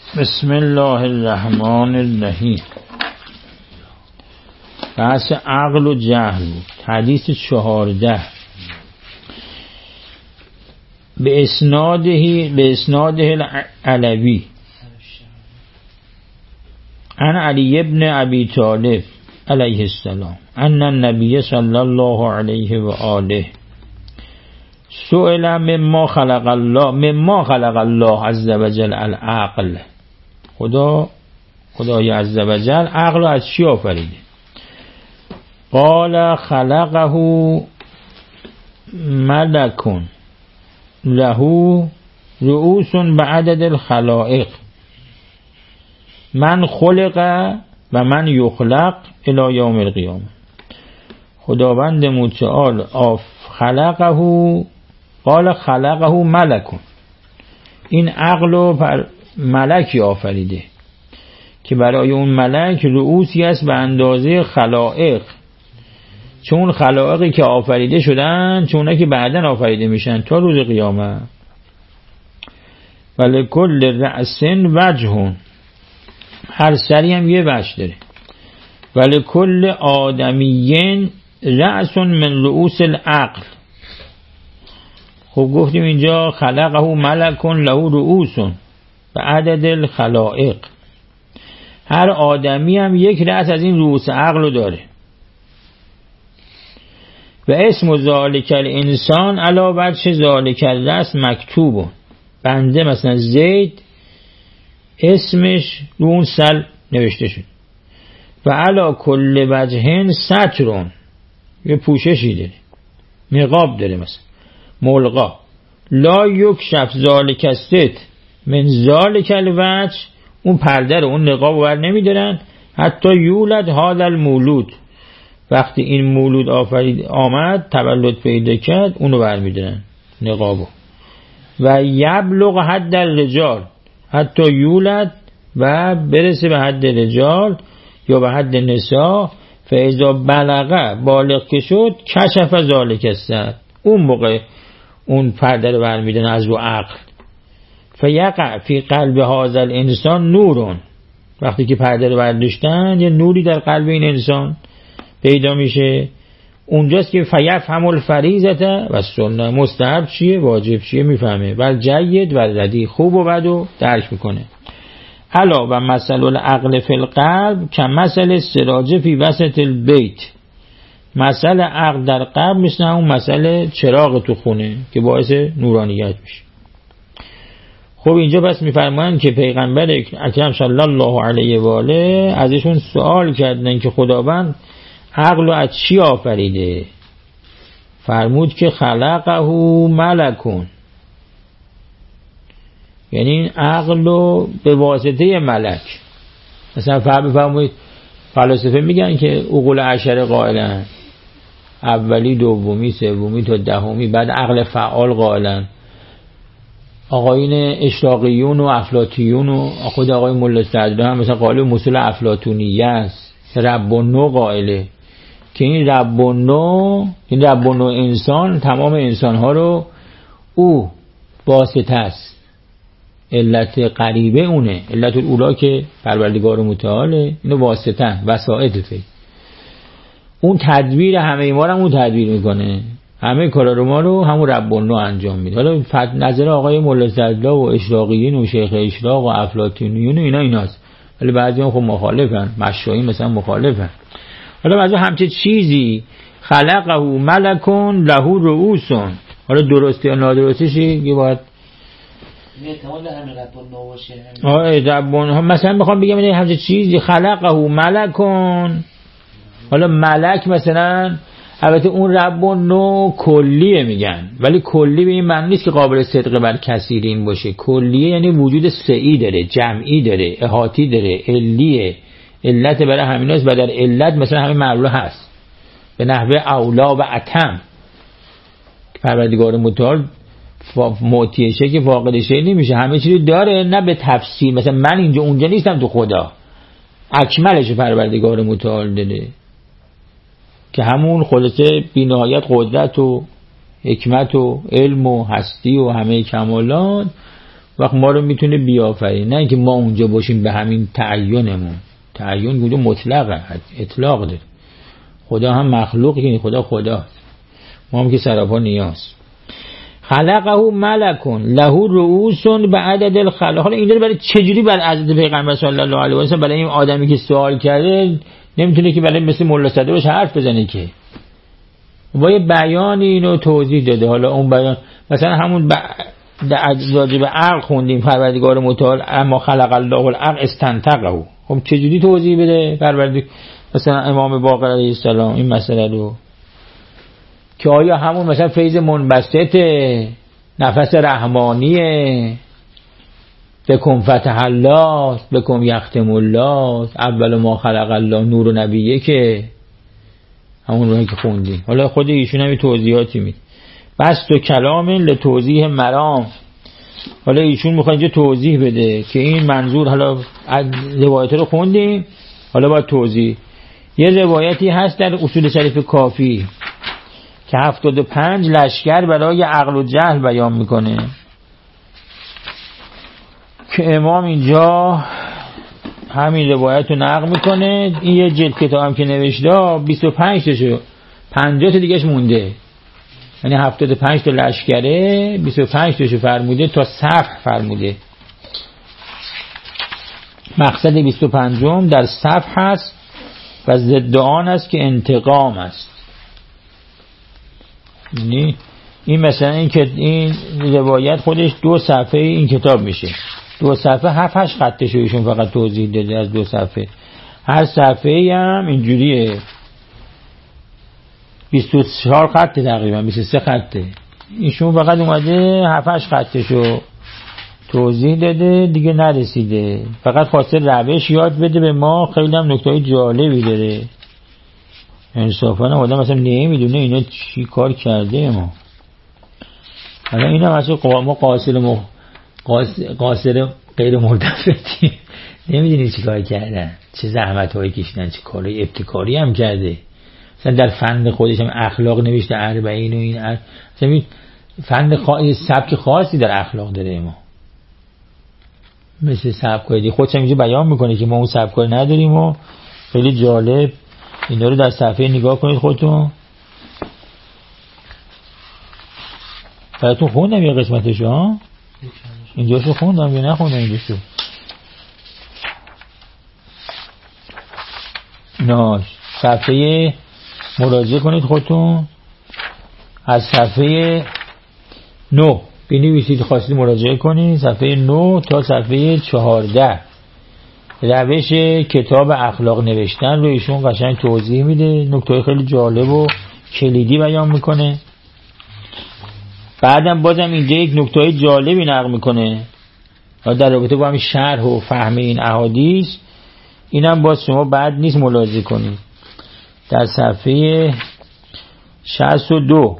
بسم الله الرحمن الرحیم. بحث عقل و جهل بود. حدیث 14 به اسناده العلوی عن علی ابن ابی طالب علیه السلام ان النبی صلی الله علیه و آله سئل مما خلق الله عز وجل العقل. خدای عز وجل عقل از چی آفریده؟ قال خلقه ملک له رؤوس بعدد الخلائق من خلق و من یخلق الی یوم القیامه. خداوند متعال قال خلقه ملک، این عقل رو بر ملکی آفریده که برای اون ملک رؤوسی است به اندازه خلائق، چون خلائقی که آفریده شدن چونه که بعدن آفریده میشن تا روز قیامت. ولی کل رأس وجه، هر سری هم یه وجه داره. ولی کل آدمیین رأس من رؤوس العقل. خب گفتیم اینجا خلقه ملک له رؤوس به عدد الخلائق، هر آدمی هم یک رأس از این رؤوس عقل رو داره. و اسم ذالک الانسان علی وجه ذالک الرأس مکتوب، بنده مثلا زید اسمش رو اون سل نوشته شد. و علی کل وجهن سترون، یه پوششی داره، نقاب داره، مثلا ملغا لا یکشف ذالک الست من ذالک الوجه، اون پرده رو اون نقاب رو بر نمیدارن حتی یولد هذا المولود، وقتی این مولود آمد تولد پیدا کرد اونو بر میدارن نقابو. و یبلغ حد الرجال، حتی یولد و برسه به حد رجال یا به حد نساء. فاذا بلغه، بالغ که شد، کشف ذالک الست، اون موقع اون پرده رو بر میدارن از رو عقل. فیقع فی قلب هذا الانسان نورون، وقتی که پرده رو برداشتن یه نوری در قلب این انسان پیدا میشه. اونجاست که فیفهم الفریضه و سنت، مستحب چیه واجب چیه میفهمه، و جید و ردی، خوب و بد رو درک میکنه. الا و مثل العقل فی القلب کمثل السراج فی وسط البیت، مثل عقل در قلب مثل اون مثل چراغ تو خونه که باعث نورانیت میشه. خب اینجا بس میفرمایند که پیغمبر اکرم صلی الله علیه و آله ازشون سوال کردن که خداوند عقل رو از چی آفریده؟ فرمود که خلقه ملکون، یعنی این عقل رو به واسطه ملک. مثلا فرمایید فلاسفه میگن که عقول عشره قائلن، اولی دومی سومی تا دهمی، بعد عقل فعال قائلن. آقایون اشراقیون و افلاطیون و خود آقای ملا صدرا هم مثلا قائل مسئول افلاطونیه است. رب و نو قائله که این رب و نو انسان تمام انسانها رو او واسطه است، علت قریبه اونه، علت الاولا که پروردگار متعاله، اینو واسطه وسائط فی، اون تدبیر همه ما رو اون تدبیر میکنه، همه کارا رو ما رو همون رب و نو انجام میده. حالا نظر آقای ملا صدرا و اشراقیین و شیخ اشراق و افلاطونیون و ایناست، ولی بعضی هم خب مخالفن، مشایخ مثلا مخالفن. حالا از همچه چیزی خلقه ملکون له رؤوسون، حالا درستی یا نادرستیش یه باید احتمال همین رب و نو باشه. مثلا میخوام بگم این همچه چیزی خلقه ملکون، حالا ملک مثلا البته اون رب و نو کلیه میگن، ولی کلی به این معنی نیست که قابل صدق بر کثیرین باشه. کلیه یعنی وجود سعی داره، جمعی داره، احاطی داره، علیه، علت برای همیناست و در علت مثلا همین معلوم هست به نحوه اولا و اتم. پروردگار متعال معطیشه که فاقدشه نمیشه، همه چیزی داره، نه به تفصیل. مثلا من اینجا اونجا نیستم تو خدا، اکملش پروردگار متعال داره که همون خلاصه بی‌نهایت قدرت و حکمت و علم و هستی و همه کمالات وقت ما رو میتونه بیافرین، نه اینکه ما اونجا باشیم به همین تعینمون. تعین گویا مطلقه، اطلاق داره. خدا هم مخلوقی، خدا ما هم که سراپا نیاز. خلقه ملکون له رؤوس بعدد الخلق. حالا این رو برای چجوری بر عدد پیغمبر صلی الله علیه و سلم برای این آدمی که سوال کرده نمیتونه که برای مثل ملا صدرش حرف بزنه که با یه بیان اینو توضیح داده. حالا اون بیان مثلا همون راجع به عقل خوندیم پروردگار متعال اما خلق الله العقل استنطقه. خب چجوری توضیح بده پروردگار مثلا امام باقر علیه السلام این مسئله رو که آیا همون مثلا فیض منبسط نفس رحمانیه بکن فتح الله بکن یختم الله اول ما خلق الله نور و نبیه که همون روحی که خوندیم. حالا خود ایشون هم توضیحاتی میده. بس تو کلام لتوضیح مرام. حالا ایشون میخواد اینجا توضیح بده که این منظور، حالا روایت رو خوندیم حالا باید توضیح. یه روایتی هست در اصول شریف کافی که 75 لشکر برای عقل و جهل بیان میکنه که امام اینجا همین روایت رو نقل میکنه. این یه جلد کتاب هم که نوشته 25 تاشو 50 تا دیگهش مونده، یعنی 75 تا لشکره 25 تاشو فرموده تا صفح فرموده. مقصد 25 در صفح هست و ضد آن است که انتقام است. یعنی این مثلا این روایت خودش 2 صفحه این کتاب میشه. 2 صفحه 7-8 خطش ایشون فقط توضیح داده از 2 صفحه. هر صفحه هم اینجوریه 24 خطه تقریبا 23 خطه. ایشون فقط اومده 7-8 خطشو توضیح داده دیگه نرسیده. فقط خواسته روش یاد بده به ما. خیلی هم نکته‌های جالبی داره. انصافا آدم مثلا نمیدونه اینا چی کار کرده. ما حالا این هم اصلا ما قاصر غیر ملتفتی نمیدونی چی کار کردن، چه زحمت هایی کشیدن، چه کارهای ابتکاری هم کرده. مثلا در فن خودش هم اخلاق نوشته 40 و این مثلا فن سبک خاصی در اخلاق داره. ما مثل سبکای خودش هم اینجا بیان میکنه که ما اون سبکای نداریم و خیلی جالب. اینا رو در صفحه نگاه کنید خودتون. براتون خوندم یه قسمتش ها، اینجاشو خوندم یا نخوندم اینجاشو. نه صفحه مراجعه کنید خودتون از صفحه 9 بنویسید خواستید مراجعه کنید صفحه 9 تا صفحه 14 روش کتاب اخلاق نوشتن رو ایشون قشنگ توضیح میده. نکته خیلی جالب و کلیدی بیان میکنه. بعدم بازم اینجا یک نکته جالبی نقل میکنه در رابطه با همین شرح و فهم این احادیث. اینم باز شما بعد نیست ملاحظه کنید در صفحه 62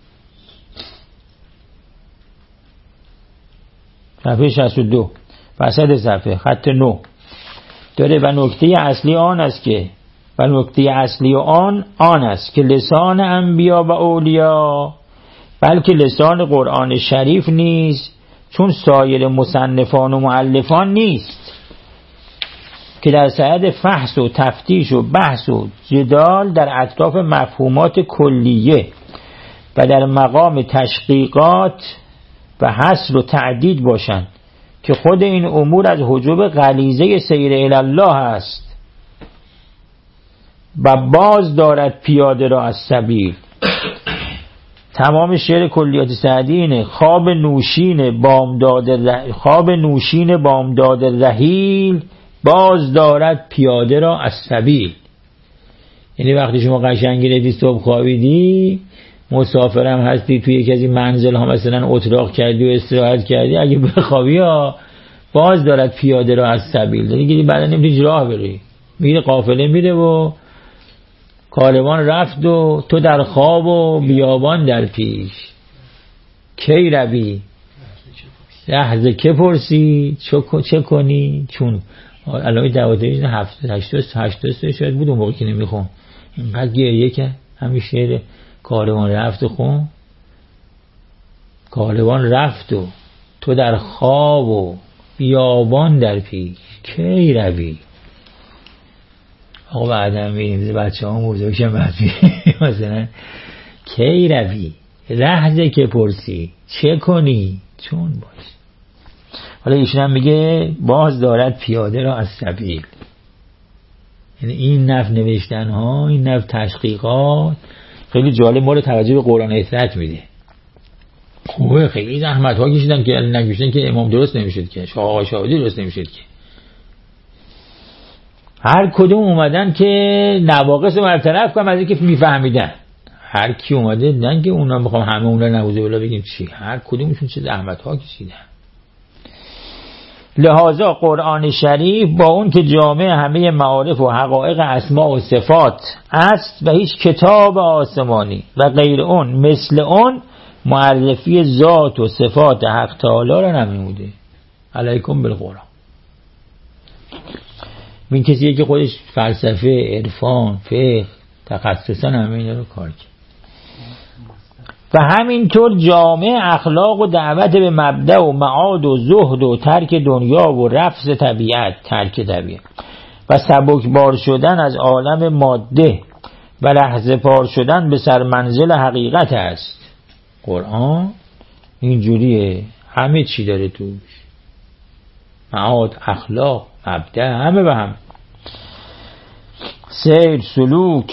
صفحه 62 وسط صفحه خط 9 داره و نکته اصلی آن است که لسان انبیا و اولیا بلکه لسان قرآن شریف نیز چون سایر مصنفان و مؤلفان نیست که در صدد فحص و تفتیش و بحث و جدال در اطراف مفهومات کلیه و در مقام تشقیقات و حصر و تعدید باشند که خود این امور از حجب غلیظه سیر الی الله است و باز دارد پیاده را از سبیل. تمام شعر کلیات سعدی اینه: خواب نوشین بامداد رحیل باز دارد پیاده را از سبیل. یعنی وقتی شما قشنگی ردی صبح خوابیدی مسافرم هستی توی یکی از این منزل ها مثلا اتراق کردی و استراحت کردی اگه بخوابی ها باز دارد پیاده را از سبیل. دیگه بعدا نمیتونی راه بری، میره قافله میره و کاروان رفت و تو در خواب و بیابان در پیش کی روی لحظه که پرسی چه کنی چون علامه دوادهی 80 شاید بود اون موقع که نمیخون اینقدر گریه که همین شعر کاروان رفت و خون. کاروان رفت و تو در خواب و بیابان در پیش کی روی. آقا بعدم میریم بچه ها بزرگشن بعد مثلا کی روی لحظه که پرسی چه کنی چون باش. حالا ایشون هم میگه باز دارد پیاده را از سبیل. یعنی این نفع نوشتن ها، این نفع تشقیقات خیلی جالب ما رو توجه به قرآن اطلاعات میده. خوبه، خیلی زحمت ها کشیدن که نگوشتن که امام درست نمیشد که آقا شاهدی درست نمیشد که هر کدوم اومدن که نواقص برطرف کنن از اینکه میفهمیدن. هر کی اومده دیدن که اونا میخوام همه اونا نعوذ بالله بگیم چی، هر کدومشون چه زحمت ها کشیدن. لہذا قرآن شریف با اون که جامع همه معارف و حقایق اسماء و صفات است و هیچ کتاب آسمانی و غیر اون مثل اون معرفی ذات و صفات حق تعالی را نمیموده. علیکم بالقرآن. این کسیه که خودش فلسفه، عرفان، فقه تخصصا همه اینا رو کار کرد. و همینطور جامع اخلاق و دعوت به مبدأ و معاد و زهد و ترک دنیا و رفض طبیعت، ترک طبیعت و سبکبار شدن از عالم ماده و لحظه پار شدن به سرمنزل حقیقت است. قرآن اینجوریه، همه چی داره توش، معاد، اخلاق، مبدأ، همه به هم، سیر، سلوک،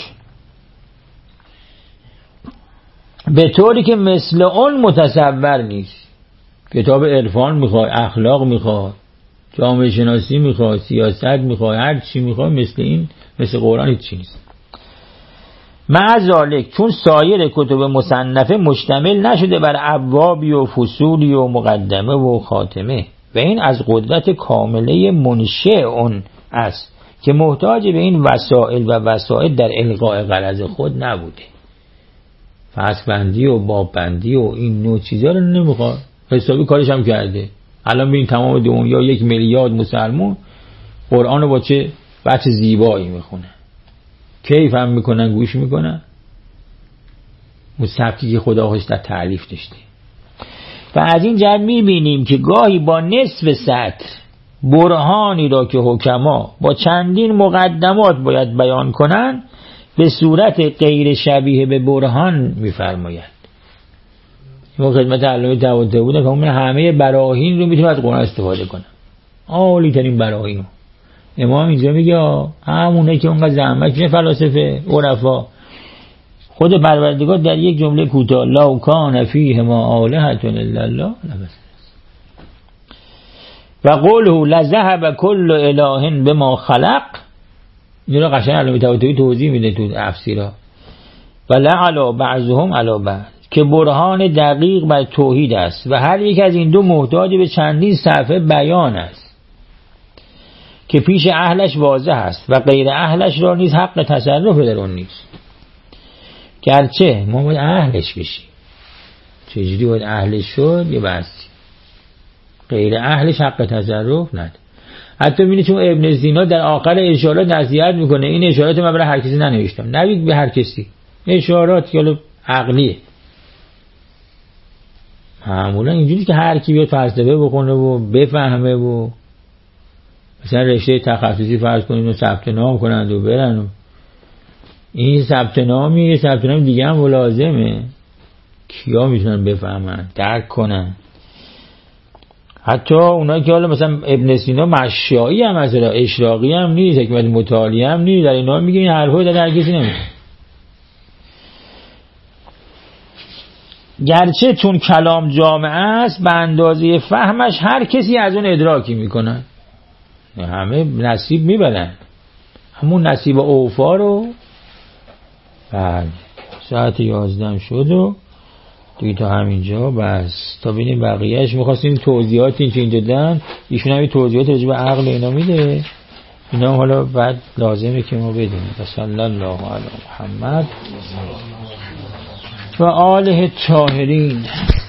به طوری که مثل اون متصور نیست. کتاب عرفان میخواد، اخلاق میخواد، جامعه شناسی میخواد، سیاست میخواد، هر چی میخواد مثل این، مثل قرآن هیچ چیز نیست. مع ذالک چون سایر کتب مصنفه مشتمل نشده بر ابوابی و فصولی و مقدمه و خاتمه و این از قدرت کامله منشأ اون است که محتاج به این وسائل و وسائل در القاء غرض خود نبوده. فصل بندی و باب بندی و این نوع چیزا رو نمیخواد، حسابی کارش هم کرده. الان ببین تمام دنیا 1 میلیارد مسلمان قرآن رو با چه بچه زیبایی میخونه، کیف هم میکنن، گوش میکنن، مصحفی که خدا خودش در تعلیف داشته. و از این جهت میبینیم که گاهی با نصف سطر برهانی را که حکما با چندین مقدمات باید بیان کنند به صورت غیر شبیه به برهان میفرماید. ما خدمت علامه طباطبایی بودن که من همه براهین رو میتونم از قرآن استفاده کنم، عالی ترین براهین. امام اینجا میگه همونه که اونقدر زحمت میشه فلاسفه عرفا، خود پروردگار در یک جمله کوتاه لو کان فیهما آلهة الا الله و قوله لذهب کل اله بما خلق. این رو قشنگ علامه طباطبایی توضیح میده تو تفسیرها. و لعلی بعضهم علی بعض که برهان دقیق بر توحید است و هر یک از این دو محتاج به چندین صفحه بیان است که پیش اهلش واضح است و غیر اهلش را نیز حق تصرف در اون نیست. گرچه ما باید اهلش بشیم، چجوری باید اهلش شد یه بحثی، غیر اهلش حق تصرف نداره. حتی میبینید چون ابن سینا در آخر اشارات نصیحت میکنه این اشارات من برای هر کسی ننوشتم، نوید به هر کسی، اشارات که عقلیه. معمولا اینجوری که هر کی بیاد فلسفه بخونه و بفهمه و مثلا رشته تخصصی فرض کنید و ثبت نام کنند و برن و این ثبت نامی ثبت نام دیگه هم لازمه. کیا میتونن بفهمن درک کنن؟ حتی اونایی که حالا مثلا ابن سینا مشایی هم مثلا اشراقی هم نیست، حکمت مطالعه هم نیست، در اینا میگه این حرفا در هر کسی نمیشه. گرچه چون کلام جامع است به اندازه فهمش هر کسی از اون ادراکی میکنن، همه نصیب میبرن، همون نصیب اوفا رو. بله ساعت 11 شد و دیگه تا همینجا بس، تا ببینیم بقیهش. میخواستیم توضیحات این که اینجا دادن ایشون هم توضیحات راجع به عقل اینا میده، اینا حالا بعد لازمه که ما بدونیم. صلی الله علی محمد و آله الطاهرین.